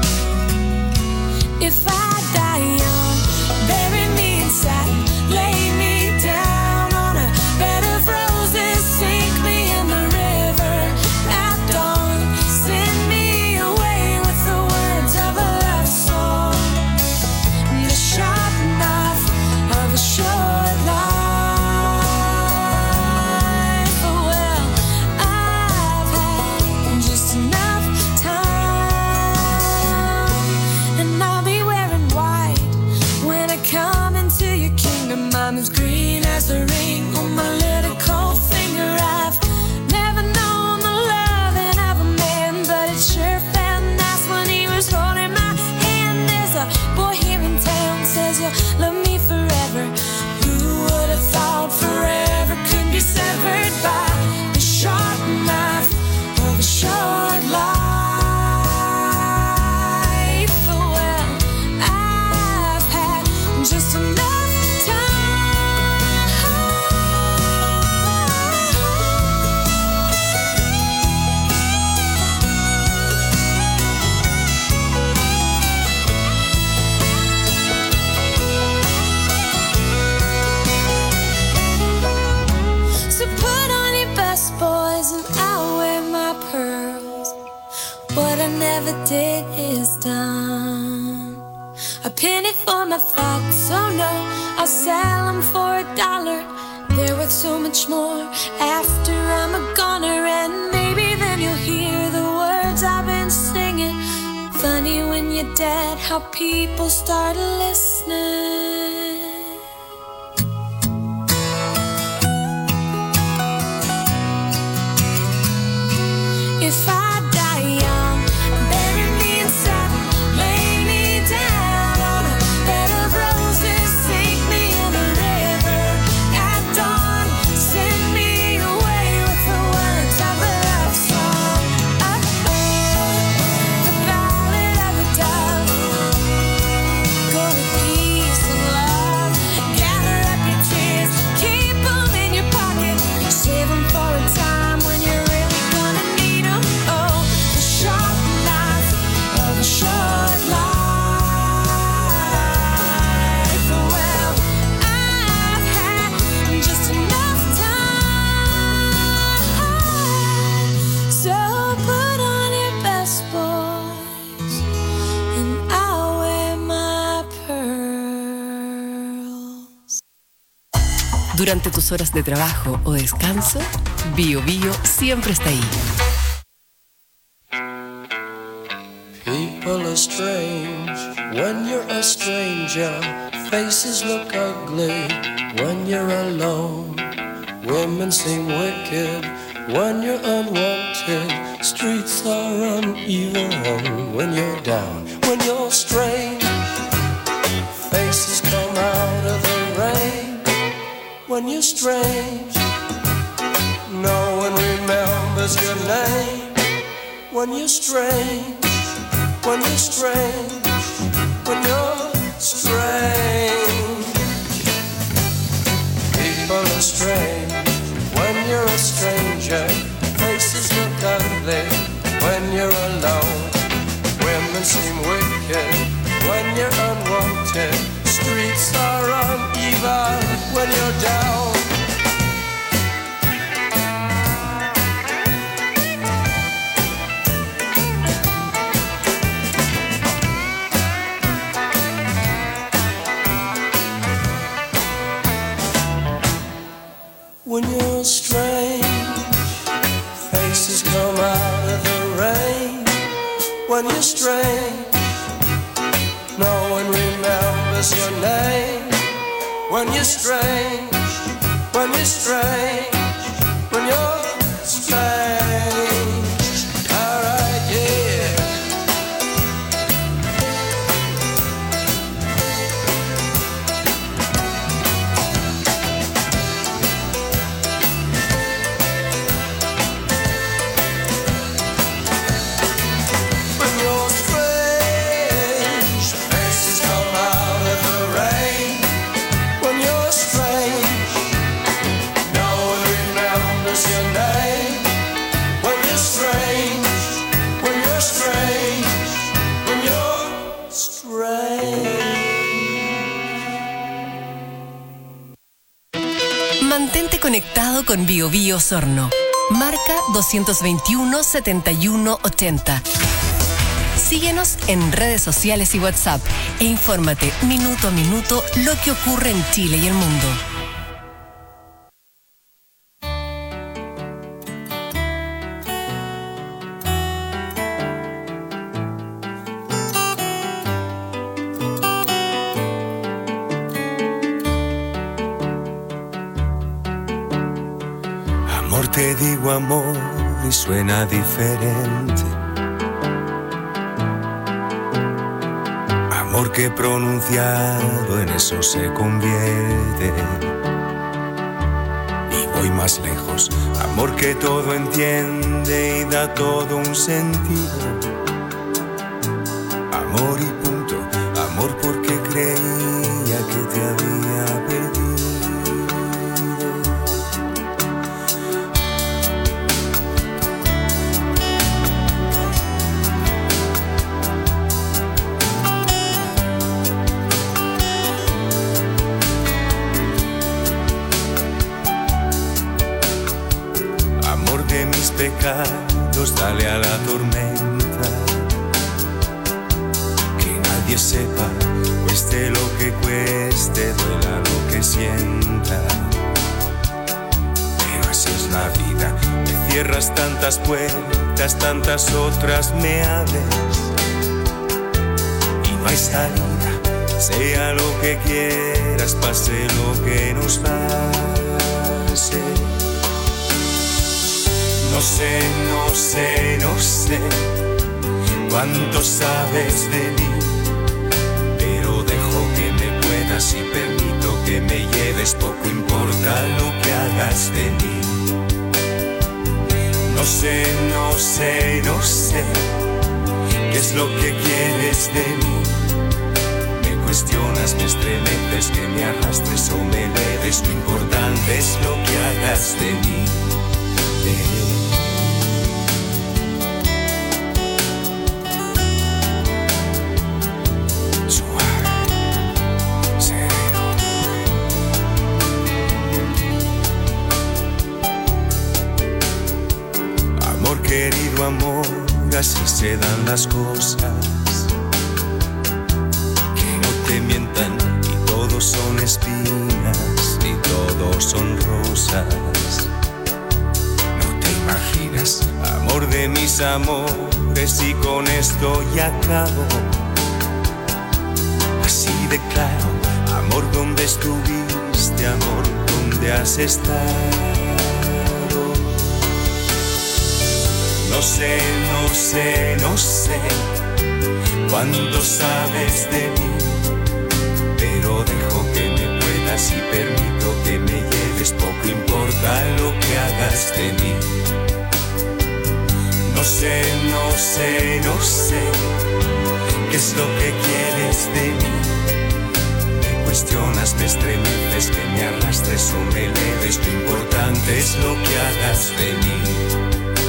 Speaker 1: If I die young, bury me in satin, lay me down on a bed of roses, sink me in the river at dawn, send me away with the words of a love song. The sharp knife of a short life. Well, I've had just enough time, and I'll be wearing white when I come into your kingdom. I'm as green as the ring on my little cold finger. I've never known the loving of a man, but it sure felt nice when he was holding my hand. There's a boy here in town says you'll love me forever. Who would have thought forever could be severed by the sharp knife of a short life? Well, I've had just enough So put on your best boys and I'll wear my pearls. What I never did is done. A penny for my thoughts, oh no, I'll sell them for a dollar. They're worth so much more after I'm a goner. And maybe then you'll hear the words I've been singing. Funny when you're dead how people start listening. If I die young, bury me in satin, lay me down on a bed of roses, sink me in the river at dawn, send me away with the words of a love song. Uh-oh, the ballad of the dove. Go with peace and love, gather up your tears, keep them in your pocket, save them for a time when you're really gonna need them. Oh, the sharp knife of a short life. Well, I've had just enough time. So put on your best boys and I'll wear my pearls.
Speaker 4: Durante tus horas de trabajo o descanso, Bio Bio siempre está ahí.
Speaker 2: People are strange when you're a stranger. Faces look ugly when you're alone. Women seem wicked when you're unwanted. Streets are uneven when you're down. When you're strange, faces come out of the rain. When you're strange, no one remembers your name. When you're strange, when you're strange, when you're strange. People are strange when you're a stranger. Faces look ugly when you're alone. Women seem wicked when you're unwanted. Streets are uneven when you're down. when you're strange. No one remembers your name. When you're strange, when you're strange, when you're strange. Alright, yeah. When you're strange, faces come out of the rain. When you're strange, no one remembers your name. When you're strange, when you're strange, when you're strange.
Speaker 4: Mantente conectado con Bio Bio Osorno. Marca dos veintiuno, setenta y uno, ochenta. Síguenos en redes sociales y WhatsApp e infórmate minuto a minuto lo que ocurre en Chile y el mundo.
Speaker 5: Amor, te digo amor y suena diferente. Amor que pronunciado en eso se convierte. Y voy más lejos. Amor que todo entiende y da todo un sentido. Amor y punto. Amor porque creía que te había perdido. Pecados, dale a la tormenta. Que nadie sepa, cueste lo que cueste, duela lo que sienta. Pero así es la vida, me cierras tantas puertas, tantas otras me abres. Y no hay salida, sea lo que quieras, pase lo que nos pase. No sé, no sé, no sé cuánto sabes de mí, pero dejo que me puedas y permito que me lleves, poco importa lo que hagas de mí. No sé, no sé, no sé qué es lo que quieres de mí. Me cuestionas, me estremeces, que me arrastres o me eleves, lo importante es lo que hagas de mí. Querido amor, así se dan las cosas. Que no te mientan, y todos son espinas, y todos son rosas. No te imaginas, amor de mis amores, y con esto ya acabo. Así de claro, amor, ¿dónde estuviste? Amor, ¿dónde has estado? No sé, no sé, no sé cuánto sabes de mí, pero dejo que me puedas y permito que me lleves, poco importa lo que hagas de mí. No sé, no sé, no sé qué es lo que quieres de mí. Me cuestionas, me estremeces, que me arrastres o me eleves, lo importante es lo que hagas de mí.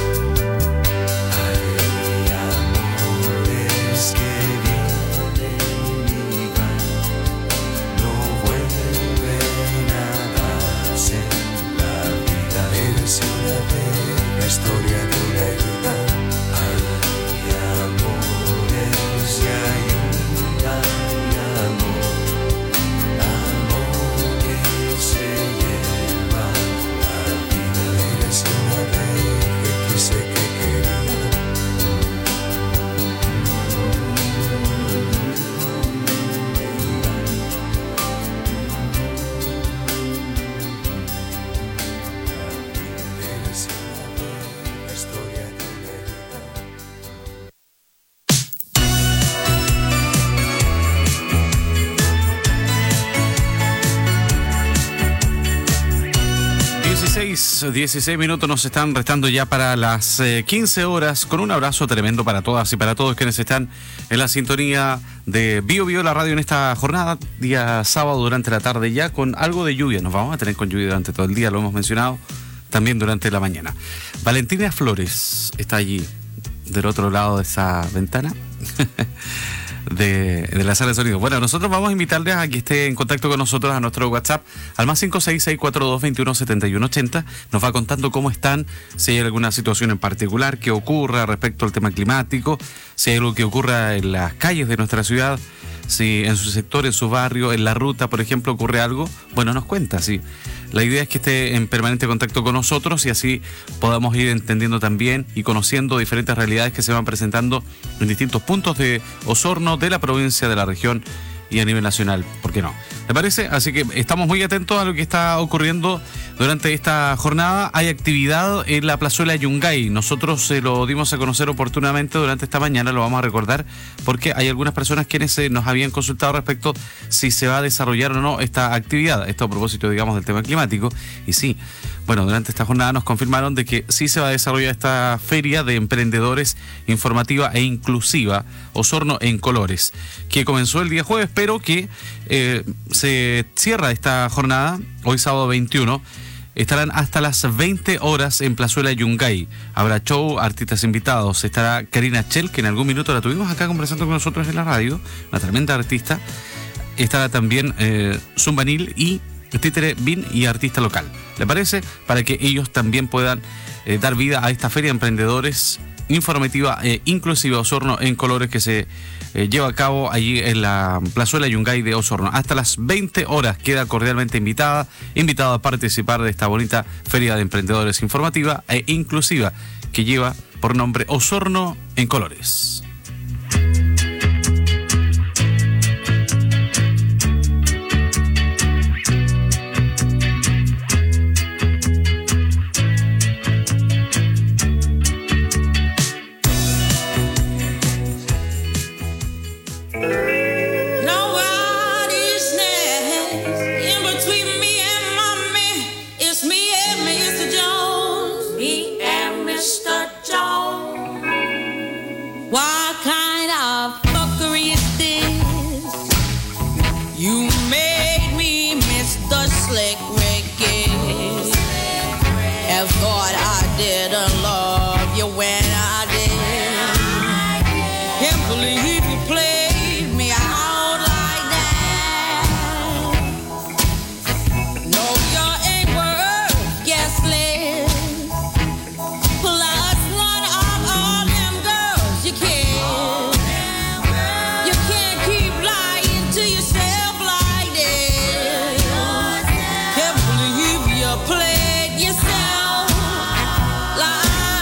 Speaker 5: La historia de una herida. Hay amores y hay un hay amor, amor que se lleva la vida. Eres una vez que quise que quería.
Speaker 8: horas dieciséis minutos nos están restando ya para las eh, quince horas, con un abrazo tremendo para todas y para todos quienes están en la sintonía de Bio Bio, la radio, en esta jornada, día sábado durante la tarde, ya con algo de lluvia. Nos vamos a tener con lluvia durante todo el día, lo hemos mencionado, también durante la mañana. Valentina Flores está allí, del otro lado de esa ventana. De, de la sala de sonido. Bueno, nosotros vamos a invitarles a que esté en contacto con nosotros a nuestro WhatsApp al más cinco seis seis cuatro dos dos uno siete uno ocho cero. Nos va contando cómo están, si hay alguna situación en particular que ocurra respecto al tema climático, si hay algo que ocurra en las calles de nuestra ciudad, si en su sector, en su barrio, en la ruta, por ejemplo, ocurre algo. Bueno, nos cuenta, sí. La idea es que esté en permanente contacto con nosotros y así podamos ir entendiendo también y conociendo diferentes realidades que se van presentando en distintos puntos de Osorno, de la provincia, de la región y a nivel nacional. ¿Por qué no? ¿Te parece? Así que estamos muy atentos a lo que está ocurriendo durante esta jornada. Hay actividad en la plazuela Yungay. Nosotros se lo dimos a conocer oportunamente durante esta mañana, lo vamos a recordar, porque hay algunas personas quienes eh, nos habían consultado respecto si se va a desarrollar o no esta actividad. Esto a propósito, digamos, del tema climático. Y sí, bueno, durante esta jornada nos confirmaron de que sí se va a desarrollar esta feria de emprendedores informativa e inclusiva, Osorno en Colores, que comenzó el día jueves, pero que eh, se cierra esta jornada, hoy sábado veintiuno. Estarán hasta las veinte horas en Plazuela Yungay. Habrá show, artistas invitados. Estará Karina Chel, que en algún minuto la tuvimos acá conversando con nosotros en la radio, una tremenda artista. Estará también eh, Zumbanil y Títere Bin y artista local. ¿Le parece? Para que ellos también puedan eh, dar vida a esta feria de emprendedores informativa e inclusiva Osorno en Colores, que se eh, lleva a cabo allí en la plazuela Yungay de Osorno. Hasta las veinte horas queda cordialmente invitada, invitado a participar de esta bonita feria de emprendedores informativa e inclusiva que lleva por nombre Osorno en Colores.
Speaker 1: Yourself like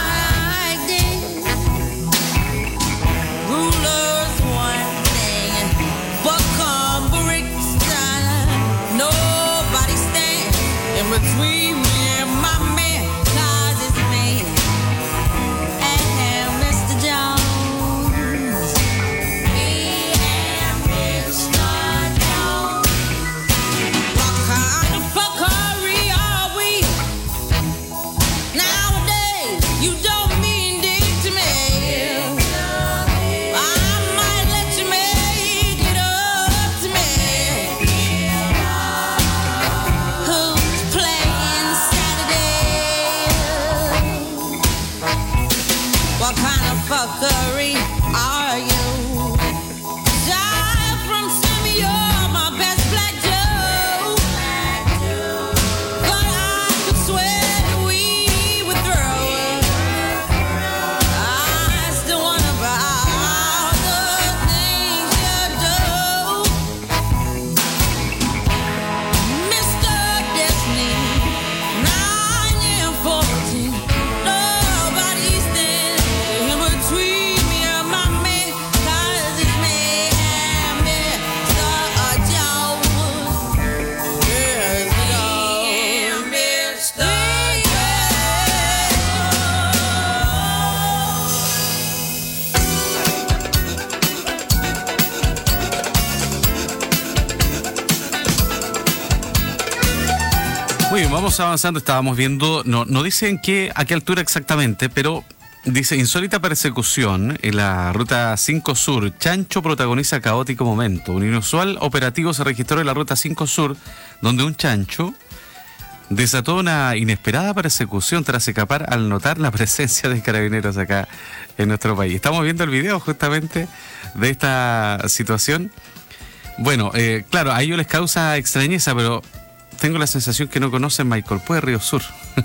Speaker 8: vamos avanzando. Estábamos viendo, no, no dicen qué, a qué altura exactamente, pero dice: insólita persecución en la ruta cinco Sur. Chancho protagoniza caótico momento. Un inusual operativo se registró en la ruta cinco Sur, donde un chancho desató una inesperada persecución tras escapar al notar la presencia de carabineros acá en nuestro país. Estamos viendo el video justamente de esta situación. Bueno, eh, claro, a ellos les causa extrañeza, pero tengo la sensación que no conocen Maicol Río Sur.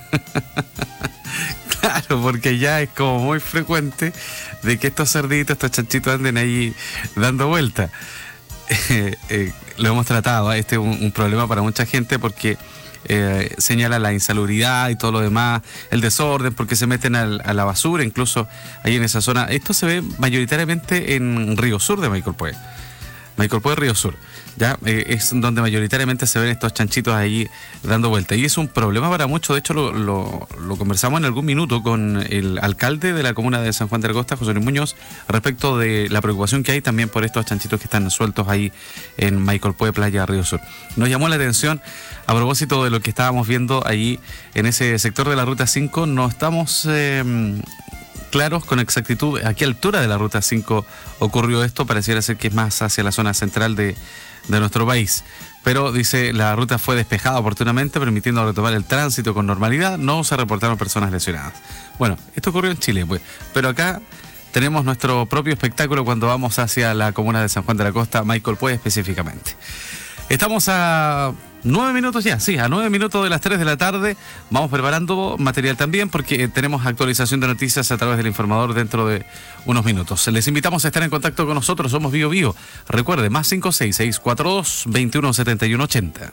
Speaker 8: Claro, porque ya es como muy frecuente de que estos cerditos, estos chanchitos anden ahí dando vueltas. Eh, eh, lo hemos tratado, ¿eh? Este es un, un problema para mucha gente porque eh, señala la insalubridad y todo lo demás, el desorden, porque se meten al, a la basura, incluso ahí en esa zona. Esto se ve mayoritariamente en Río Sur de Maicol Pueblo. Maicol Pueblo, Río Sur. Ya eh, es donde mayoritariamente se ven estos chanchitos ahí dando vueltas. Y es un problema para muchos. De hecho, lo, lo, lo conversamos en algún minuto con el alcalde de la comuna de San Juan de la Costa, José Luis Muñoz, respecto de la preocupación que hay también por estos chanchitos que están sueltos ahí en Maicol Pueblo, Playa Río Sur. Nos llamó la atención a propósito de lo que estábamos viendo ahí en ese sector de la Ruta cinco. No estamos Eh, claros con exactitud a qué altura de la Ruta cinco ocurrió esto. Pareciera ser que es más hacia la zona central de, de nuestro país. Pero dice, la ruta fue despejada oportunamente, permitiendo retomar el tránsito con normalidad. No se reportaron personas lesionadas. Bueno, esto ocurrió en Chile, pues. Pero acá tenemos nuestro propio espectáculo cuando vamos hacia la comuna de San Juan de la Costa, Maicol Pueblo específicamente. Estamos a nueve minutos ya, sí, a nueve minutos de las tres de la tarde. Vamos preparando material también porque tenemos actualización de noticias a través del informador dentro de unos minutos. Les invitamos a estar en contacto con nosotros, somos Bio Bio. Recuerde, más cinco seis seis cuatro dos, veintiuno setenta y uno ochenta.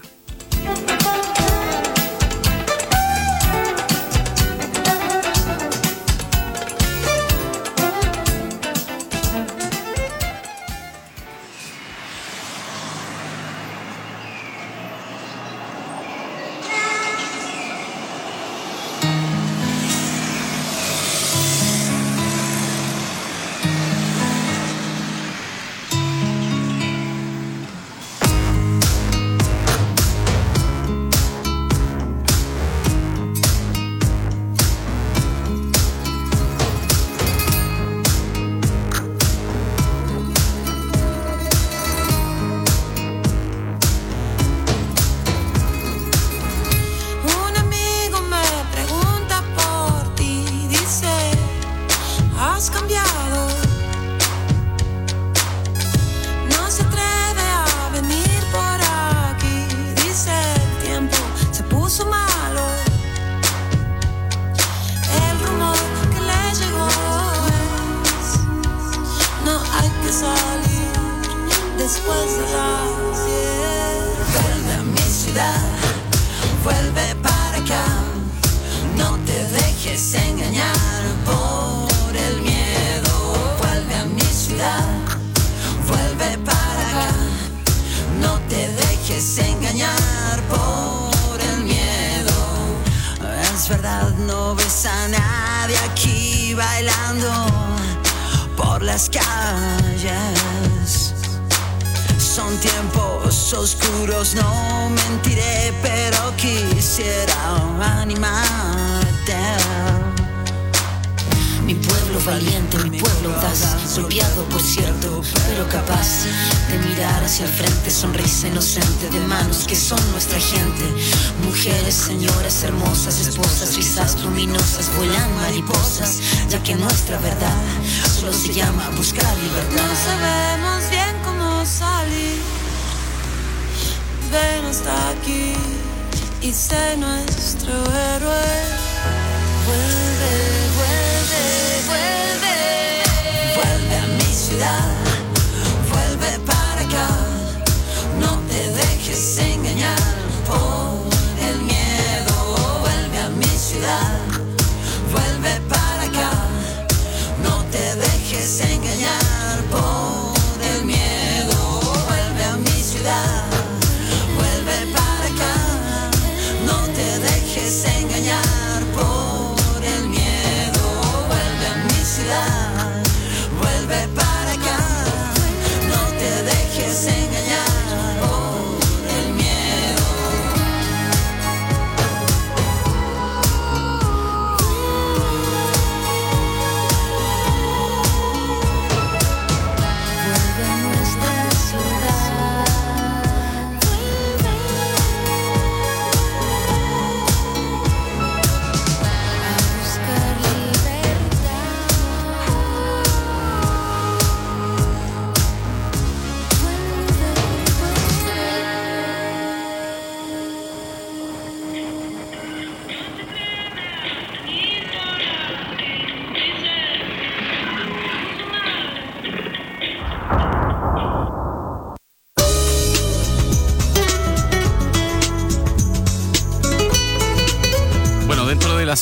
Speaker 1: Engañar por el miedo.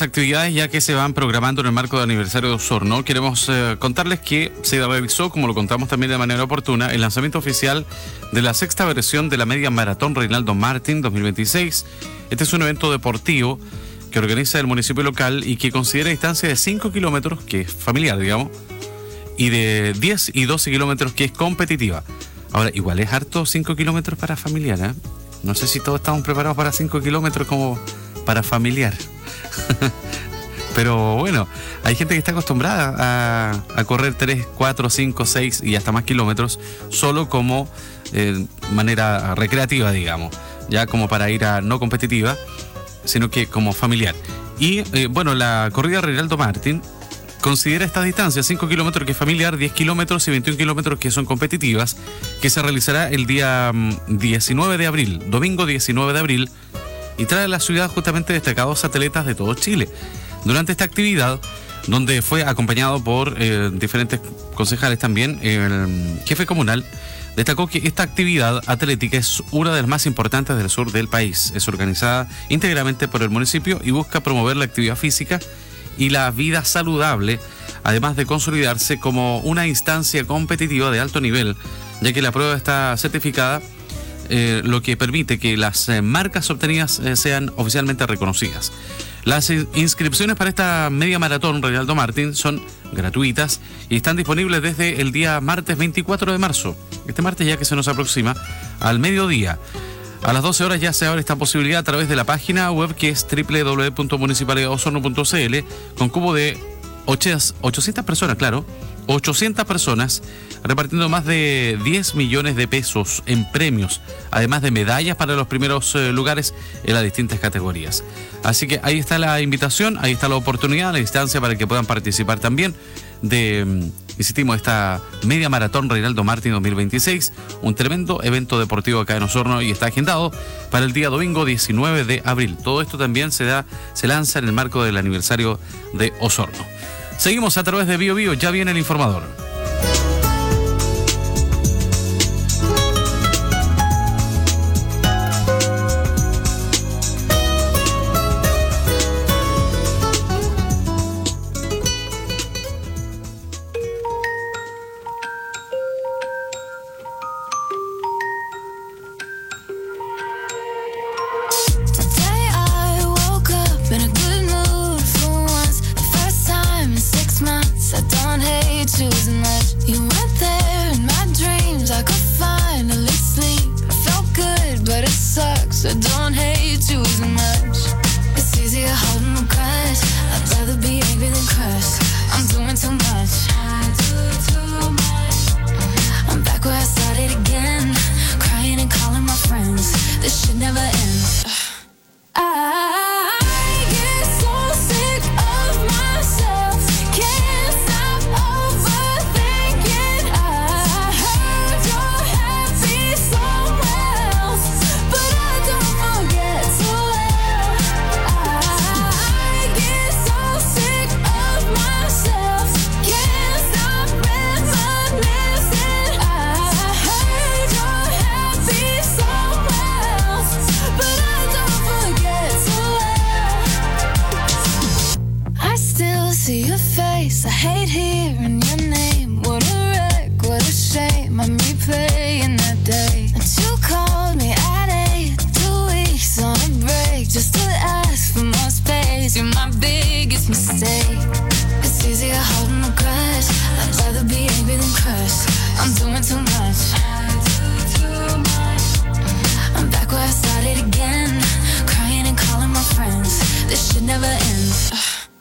Speaker 8: las actividades ya que se van programando en el marco del aniversario de Osorno, queremos eh, contarles que se realizó, como lo contamos también de manera oportuna, el lanzamiento oficial de la sexta versión de la Media Maratón Reinaldo Martín dos mil veintiséis. Este es un evento deportivo que organiza el municipio local y que considera distancia de cinco kilómetros, que es familiar, digamos, y de diez y doce kilómetros, que es competitiva. Ahora, igual es harto cinco kilómetros para familiar, ¿eh? No sé si todos estamos preparados para cinco kilómetros como para familiar. Pero bueno, hay gente que está acostumbrada a, a correr tres, cuatro, cinco, seis y hasta más kilómetros solo como eh, manera recreativa, digamos, ya como para ir a no competitiva, sino que como familiar. Y eh, bueno, la corrida Reinaldo Martín considera estas distancias, cinco kilómetros que es familiar, diez kilómetros y veintiún kilómetros que son competitivas, que se realizará el día diecinueve de abril, domingo diecinueve de abril, y trae a la ciudad justamente destacados atletas de todo Chile. Durante esta actividad, donde fue acompañado por eh, diferentes concejales también, el jefe comunal destacó que esta actividad atlética es una de las más importantes del sur del país. Es organizada íntegramente por el municipio y busca promover la actividad física y la vida saludable, además de consolidarse como una instancia competitiva de alto nivel, ya que la prueba está certificada, eh, lo que permite que las eh, marcas obtenidas eh, sean oficialmente reconocidas. Las inscripciones para esta media maratón Reinaldo Martín son gratuitas y están disponibles desde el día martes veinticuatro de marzo. Este martes, ya que se nos aproxima, al mediodía. A las doce horas ya se abre esta posibilidad a través de la página web, que es doble u doble u doble u punto municipalidad de osorno punto c l, con cubo de ochocientas personas, claro, ochocientas personas, repartiendo más de diez millones de pesos en premios, además de medallas para los primeros eh, lugares en las distintas categorías. Así que ahí está la invitación, ahí está la oportunidad, la instancia para que puedan participar también de, insistimos, esta media maratón Reinaldo Martín dos mil veintiséis, un tremendo evento deportivo acá en Osorno, y está agendado para el día domingo diecinueve de abril. Todo esto también se da, se lanza en el marco del aniversario de Osorno. Seguimos a través de Bio Bio, ya viene el informador.
Speaker 1: Today I woke up in a good mood for once. The first time in six months. I don't hate you as much. You were there in my dreams. I could finally sleep. I felt good, but it sucks. I don't hate you as much. It's easier holding the grudge. I'd rather be angry than crushed. I'm doing too much. I do too much. I'm back where I started again, crying and calling my friends. This should never end. I get so sick of myself. Can't stop overthinking. I heard you're happy somewhere else, but I don't forget to laugh. I get so sick of myself. Can't stop reminiscing. I heard you're happy somewhere else, but I don't forget to laugh. I still see your face. I hate hearing your name. What a wreck, what a shame. I'm replaying that day that you called me at eight. Two weeks on a break just to ask for more space. You're my biggest mistake. It's easier holding a grudge. I'd rather be angry than crushed. I'm doing too much. I do too much. I'm back where I started again, crying and calling my friends. This should never end.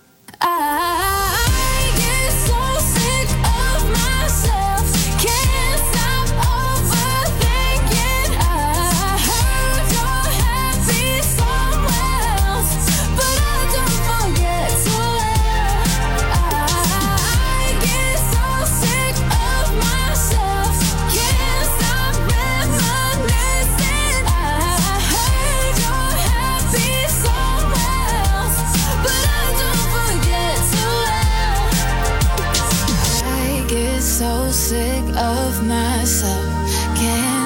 Speaker 1: I get so sick of myself. Can't stop overthinking. I heard you're happy somewhere else, but I don't forget to laugh. I get so sick of myself. Can't stop reminiscing. I heard you're happy somewhere else, but I don't forget to laugh. I get so sick of myself.